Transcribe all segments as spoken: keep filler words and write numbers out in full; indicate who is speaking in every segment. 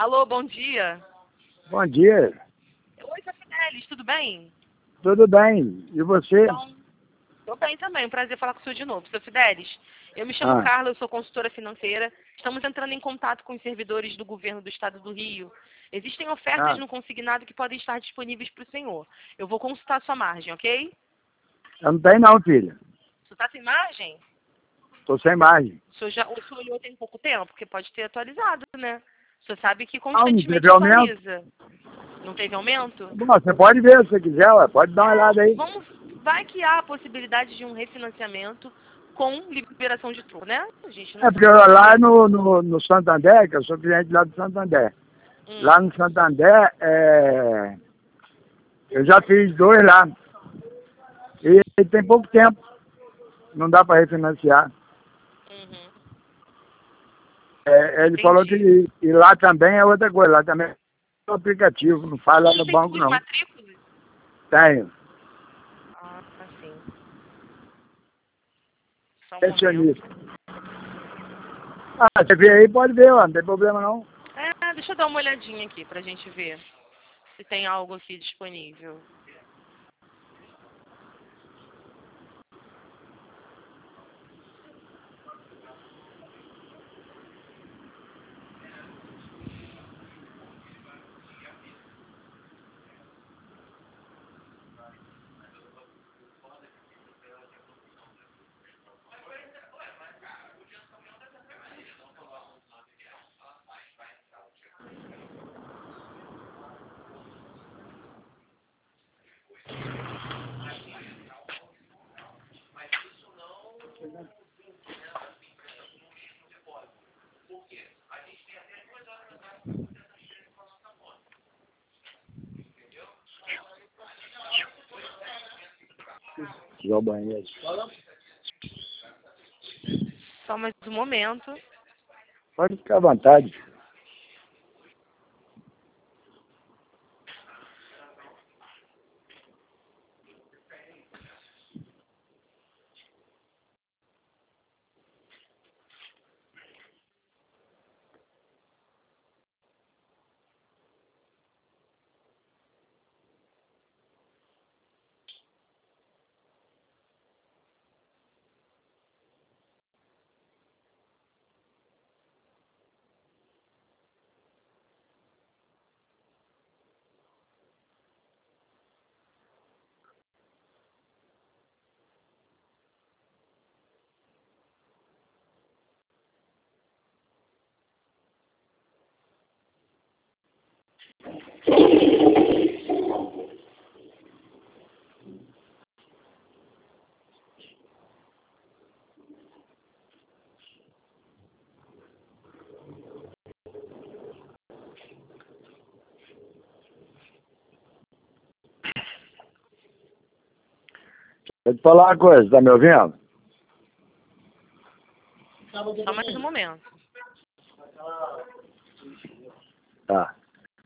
Speaker 1: Alô, bom dia.
Speaker 2: Bom dia.
Speaker 1: Oi, seu Fidelis, tudo bem?
Speaker 2: Tudo bem. E você?
Speaker 1: Então, tô bem também. Um prazer falar com o senhor de novo. Seu Fidelis, eu me chamo
Speaker 2: Ah,
Speaker 1: Carla, eu sou consultora financeira. Estamos entrando em contato com os servidores do governo do estado do Rio. Existem ofertas
Speaker 2: ah,
Speaker 1: no consignado que podem estar disponíveis para o senhor. Eu vou consultar a sua margem, ok?
Speaker 2: eu não tenho não, filha.
Speaker 1: O senhor está sem margem?
Speaker 2: Tô sem margem.
Speaker 1: O senhor, já, o senhor olhou tem pouco tempo? Porque pode ter atualizado, né? O senhor sabe que
Speaker 2: Ah, não
Speaker 1: constantemente
Speaker 2: teve aumento?
Speaker 1: atualiza. Não teve aumento?
Speaker 2: Bom, você pode ver se você quiser, ué. Pode dar uma olhada aí.
Speaker 1: Vamos, vai que há a possibilidade de um refinanciamento com liberação de tudo, né? A gente não
Speaker 2: É porque
Speaker 1: sabe.
Speaker 2: lá no, no, no Santander, que eu sou cliente lá do Santander.
Speaker 1: Hum.
Speaker 2: Lá no Santander, é... eu já fiz dois lá. E, e tem pouco tempo. Não dá para refinanciar.
Speaker 1: Uhum.
Speaker 2: É, ele falou que
Speaker 1: Entendi.
Speaker 2: e lá também é outra coisa. Lá também é um aplicativo. Não faz lá
Speaker 1: Não
Speaker 2: no
Speaker 1: tem
Speaker 2: banco,
Speaker 1: duas
Speaker 2: não.
Speaker 1: matrículas?
Speaker 2: Tenho.
Speaker 1: Ah, sim. Só um
Speaker 2: Pensionista.
Speaker 1: momento.
Speaker 2: Ah, você vê aí, pode ver, ué. Não tem problema não.
Speaker 1: É, deixa eu dar uma olhadinha aqui pra gente ver se tem algo aqui disponível.
Speaker 2: Tirar o banheiro.
Speaker 1: Só mais um momento.
Speaker 2: Pode ficar à vontade. Vou te falar uma coisa, tá me ouvindo?
Speaker 1: Só mais um momento.
Speaker 2: Tá.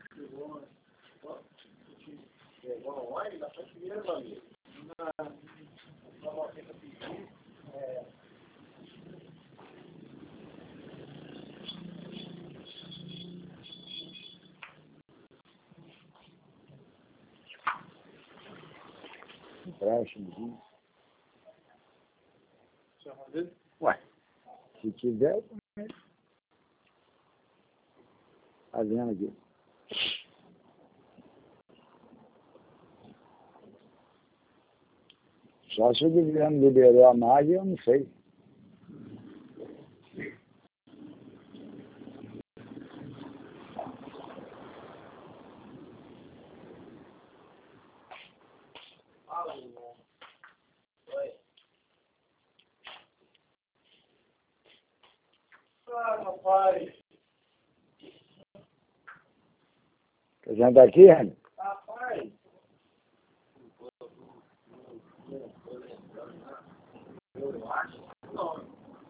Speaker 2: Empréstimo. Ué, se tiver, tá vendo aqui. Só se o governo liberou a margem, eu não sei.
Speaker 3: Ah, rapaz.
Speaker 2: Quer sentar aqui, Rani?
Speaker 3: Rapaz. Eu acho que não.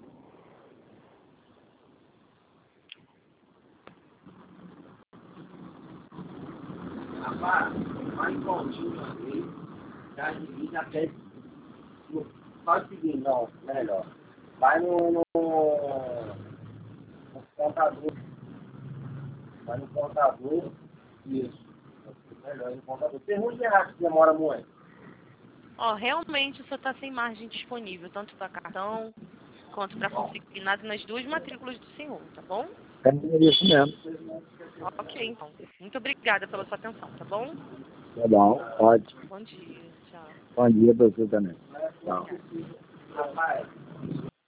Speaker 3: Rapaz, vai em pontinho ali. Já divide até. Faz o seguinte, não, melhor. Vai no, no, no contador. Vai no contador, isso. Melhor no contador. Pergunta errado que demora muito.
Speaker 1: Ó, realmente o senhor está sem margem disponível, tanto para cartão quanto para consignado nas duas matrículas do senhor, tá bom?
Speaker 2: É isso mesmo.
Speaker 1: Ok, então. Muito obrigada pela sua atenção, tá bom?
Speaker 2: Tá bom, ótimo.
Speaker 1: Bom dia, tchau.
Speaker 2: Bom dia para você também. Tchau.
Speaker 3: Rapaz.